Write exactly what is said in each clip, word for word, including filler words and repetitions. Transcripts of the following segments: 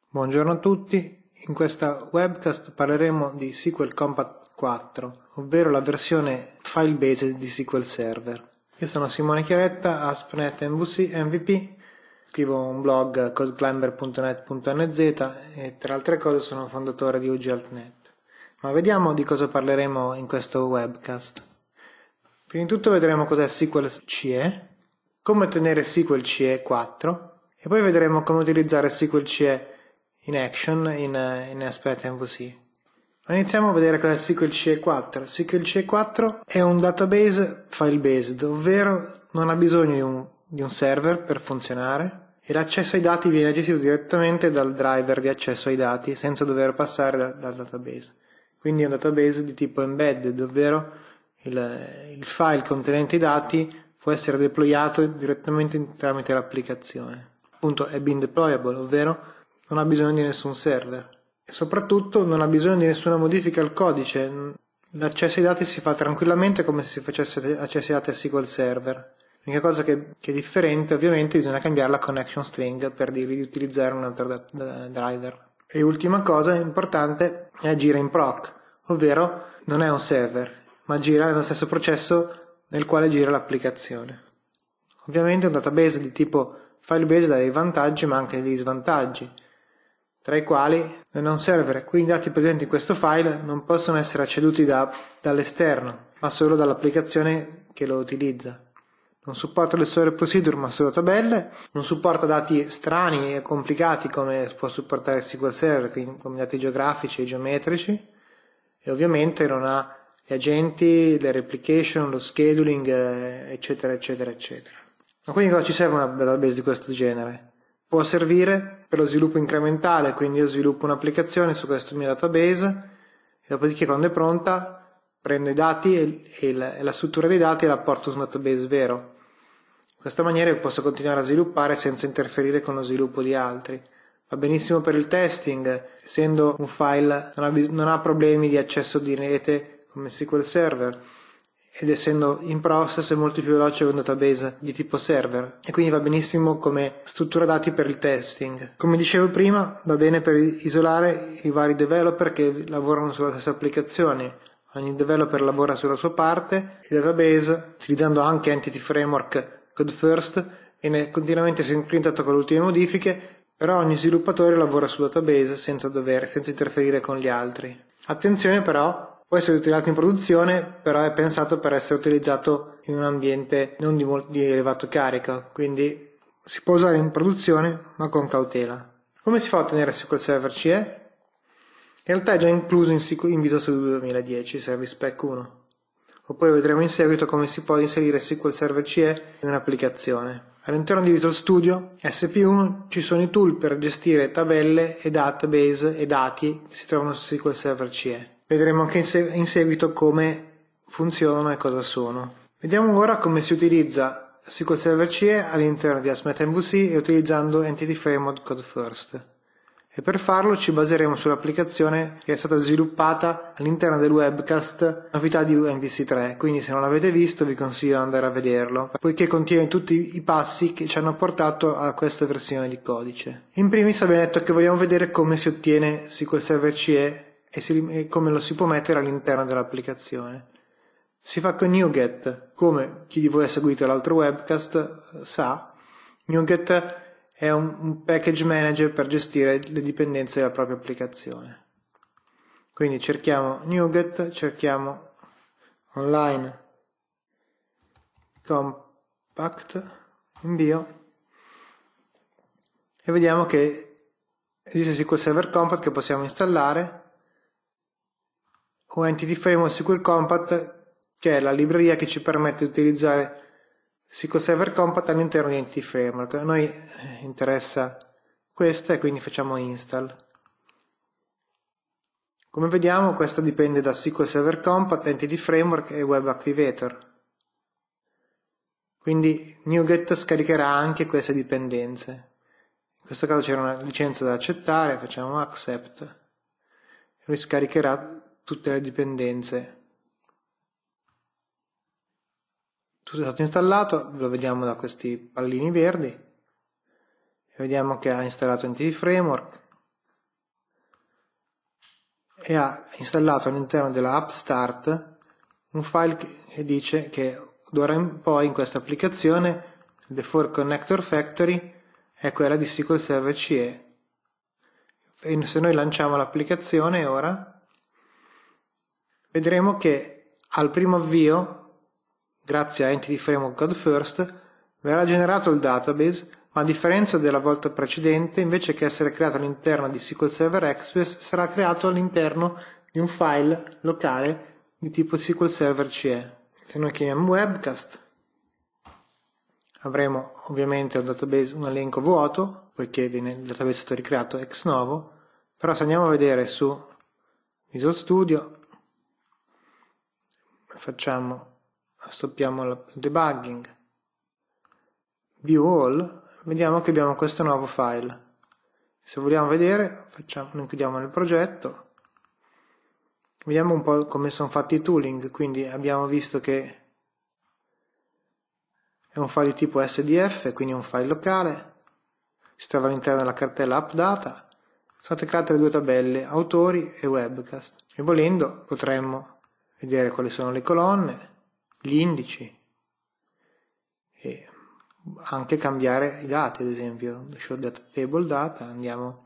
Buongiorno a tutti, in questa webcast parleremo di S Q L Compact quattro, ovvero la versione file-based di S Q L Server. Io sono Simone Chiaretta, A S P punto net M V C, M V P, scrivo un blog a codeclimber punto net punto N Z e tra altre cose sono fondatore di U G Alt punto net. Ma vediamo di cosa parleremo in questo webcast. Prima di tutto vedremo cos'è S Q L C E, come ottenere S Q L C E quattro e poi vedremo come utilizzare S Q L C E in action in, in A S P punto net M V C. Ma iniziamo a vedere cosa è S Q L C E quattro. S Q L C E quattro è un database file-based, ovvero non ha bisogno di un, di un server per funzionare e l'accesso ai dati viene gestito direttamente dal driver di accesso ai dati senza dover passare da, dal database. Quindi è un database di tipo embedded, ovvero il, il file contenente i dati può essere deployato direttamente tramite l'applicazione. Appunto è bin deployable, ovvero non ha bisogno di nessun server e soprattutto non ha bisogno di nessuna modifica al codice. L'accesso ai dati si fa tranquillamente come se si facesse accesso ai dati a S Q L Server. L'unica cosa che, che è differente, ovviamente, bisogna cambiare la connection string per dirgli di utilizzare un altro da, da, driver. E ultima cosa importante è agire in proc, ovvero non è un server, ma gira nello stesso processo nel quale gira l'applicazione. Ovviamente un database di tipo file-based ha dei vantaggi ma anche degli svantaggi, tra i quali non è un server, quindi i dati presenti in questo file non possono essere acceduti da, dall'esterno, ma solo dall'applicazione che lo utilizza. Non supporta le stored procedure ma solo tabelle, non supporta dati strani e complicati come può supportare S Q L Server, quindi come dati geografici e geometrici, e ovviamente non ha gli agenti, le replication, lo scheduling, eccetera, eccetera, eccetera. Ma quindi cosa ci serve una database di questo genere? Può servire per lo sviluppo incrementale, quindi io sviluppo un'applicazione su questo mio database e dopodiché quando è pronta prendo i dati e, e, la, e la struttura dei dati e la porto su un database vero. In questa maniera io posso continuare a sviluppare senza interferire con lo sviluppo di altri. Va benissimo per il testing, essendo un file non ha, non ha problemi di accesso di rete come S Q L Server, ed essendo in process è molto più veloce che un database di tipo server e quindi va benissimo come struttura dati per il testing. Come dicevo prima, va bene per isolare i vari developer che lavorano sulla stessa applicazione. Ogni developer lavora sulla sua parte, il database, utilizzando anche Entity Framework Code First, viene continuamente sincronizzato con le ultime modifiche, però ogni sviluppatore lavora sul database senza dover, senza interferire con gli altri. Attenzione però, può essere utilizzato in produzione, però è pensato per essere utilizzato in un ambiente non di, molto, di elevato carico, quindi si può usare in produzione ma con cautela. Come si fa a ottenere S Q L Server C E? In realtà è già incluso in, in Visual Studio duemiladieci, Service Pack uno. Oppure vedremo in seguito come si può inserire S Q L Server C E in un'applicazione. All'interno di Visual Studio S P uno ci sono i tool per gestire tabelle e database e dati che si trovano su S Q L Server C E. Vedremo anche in seguito come funzionano e cosa sono. Vediamo ora come si utilizza S Q L Server C E all'interno di A S P punto net M V C e utilizzando Entity Framework Code First. E per farlo ci baseremo sull'applicazione che è stata sviluppata all'interno del webcast novità di M V C tre, quindi se non l'avete visto vi consiglio di andare a vederlo, poiché contiene tutti i passi che ci hanno portato a questa versione di codice. In primis abbiamo detto che vogliamo vedere come si ottiene S Q L Server C E e, si, e come lo si può mettere all'interno dell'applicazione. Si fa con NuGet, come chi di voi ha seguito l'altro webcast sa. NuGet è un, un package manager per gestire le dipendenze della propria applicazione. Quindi cerchiamo NuGet, cerchiamo online compact, invio e vediamo che esiste S Q L Server Compact che possiamo installare, o Entity Framework S Q L Compact, che è la libreria che ci permette di utilizzare S Q L Server Compact all'interno di Entity Framework. A noi interessa questa e quindi facciamo install. Come vediamo questa dipende da S Q L Server Compact, Entity Framework e Web Activator. Quindi NuGet scaricherà anche queste dipendenze. In questo caso c'era una licenza da accettare, facciamo accept e lui scaricherà tutte le dipendenze. Tutto è stato installato, lo vediamo da questi pallini verdi e vediamo che ha installato Entity Framework e ha installato all'interno della app start un file che dice che d'ora in poi in questa applicazione il default connector factory è quella di S Q L Server C E. E se noi lanciamo l'applicazione ora, vedremo che al primo avvio, grazie a Entity Framework Code First, verrà generato il database, ma a differenza della volta precedente, invece che essere creato all'interno di S Q L Server Express, sarà creato all'interno di un file locale di tipo S Q L Server C E. Se noi chiamiamo webcast, avremo ovviamente un database, un elenco vuoto, poiché viene, il database è stato ricreato ex novo, però se andiamo a vedere su Visual Studio, facciamo, stoppiamo il debugging, view all, vediamo che abbiamo questo nuovo file. Se vogliamo vedere, facciamo, lo chiudiamo nel progetto, vediamo un po' come sono fatti i tooling, quindi abbiamo visto che è un file di tipo S D F, quindi un file locale, si trova all'interno della cartella appdata, sono state create le due tabelle, autori e webcast, e volendo potremmo vedere quali sono le colonne, gli indici, e anche cambiare i dati, ad esempio, show data table data, andiamo,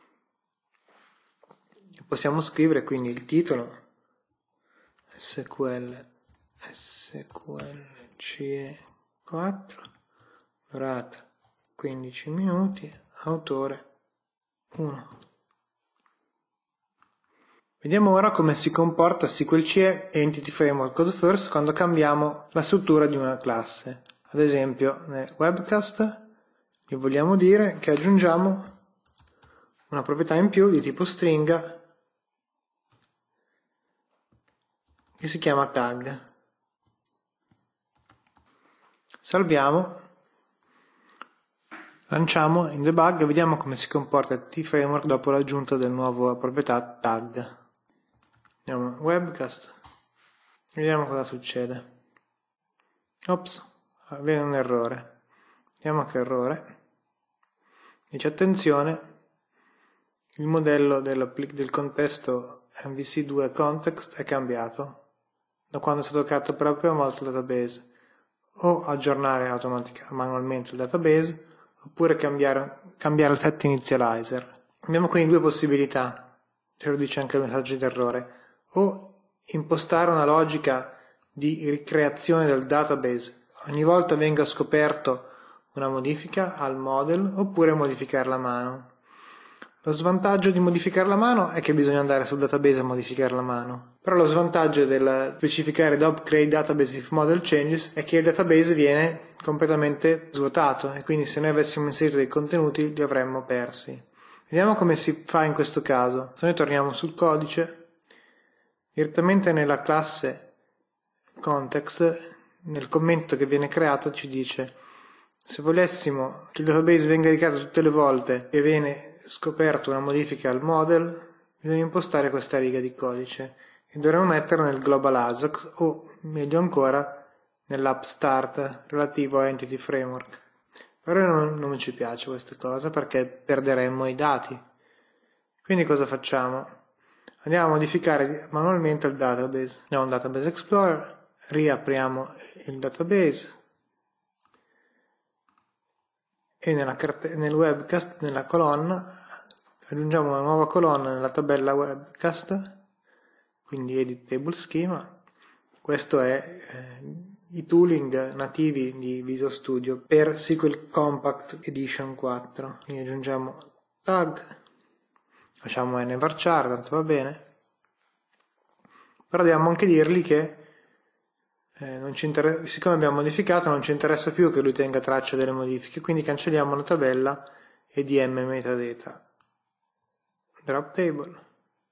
possiamo scrivere quindi il titolo, S Q L, S Q L C E quattro, durata quindici minuti, autore uno. Vediamo ora come si comporta S Q L C E e Entity Framework Code First quando cambiamo la struttura di una classe. Ad esempio nel webcast gli vogliamo dire che aggiungiamo una proprietà in più di tipo stringa che si chiama tag. Salviamo, lanciamo in debug e vediamo come si comporta Entity Framework dopo l'aggiunta del nuovo proprietà tag. Andiamo a webcast, vediamo cosa succede. Ops, avviene un errore. Vediamo che errore. Dice attenzione, il modello del, del contesto M V C due context è cambiato da quando è stato creato per la prima volta il database. O aggiornare automaticamente manualmente il database oppure cambiare, cambiare il set initializer. Abbiamo quindi due possibilità, ce lo dice anche il messaggio d'errore. O impostare una logica di ricreazione del database, ogni volta venga scoperto una modifica al model, oppure modificarla a mano. Lo svantaggio di modificare la mano è che bisogna andare sul database a modificare la mano, però lo svantaggio del specificare dopo create database if model changes è che il database viene completamente svuotato e quindi se noi avessimo inserito dei contenuti li avremmo persi. Vediamo come si fa in questo caso. Se noi torniamo sul codice, direttamente nella classe context, nel commento che viene creato ci dice: se volessimo che il database venga ricreato tutte le volte che viene scoperto una modifica al model, bisogna impostare questa riga di codice e dovremo metterla nel global ASOC o meglio ancora nell'app start relativo a Entity Framework. Però non, non ci piace questa cosa perché perderemmo i dati. Quindi cosa facciamo? Andiamo a modificare manualmente il database. Andiamo al Database Explorer, riapriamo il database e nella nel webcast, nella colonna, aggiungiamo una nuova colonna nella tabella webcast, quindi edit table schema. Questo è eh, i tooling nativi di Visual Studio per S Q L Compact Edition quattro. Quindi aggiungiamo tag, lasciamo nvarchar, tanto va bene, però dobbiamo anche dirgli che eh, non ci interessa, siccome abbiamo modificato non ci interessa più che lui tenga traccia delle modifiche, quindi cancelliamo la tabella edm metadata. Drop table,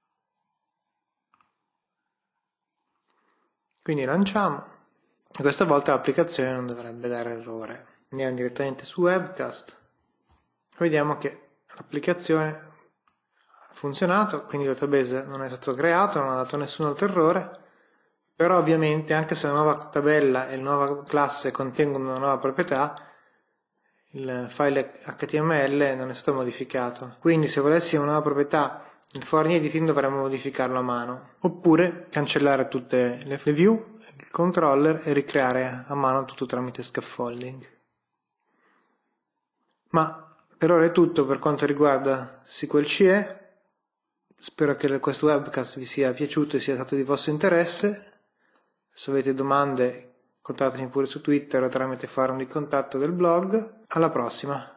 quindi lanciamo e questa volta l'applicazione non dovrebbe dare errore. Andiamo direttamente su webcast, vediamo che l'applicazione ha funzionato, quindi il database non è stato creato, non ha dato nessun altro errore, però ovviamente anche se la nuova tabella e la nuova classe contengono una nuova proprietà, il file H T M L non è stato modificato. Quindi se volessimo una nuova proprietà Il foreign editing dovremmo modificarlo a mano, oppure cancellare tutte le view, il controller e ricreare a mano tutto tramite scaffolding. Ma per ora è tutto per quanto riguarda S Q L C E. Spero che questo webcast vi sia piaciuto e sia stato di vostro interesse. Se avete domande contattatemi pure su Twitter o tramite forum di contatto del blog. Alla prossima!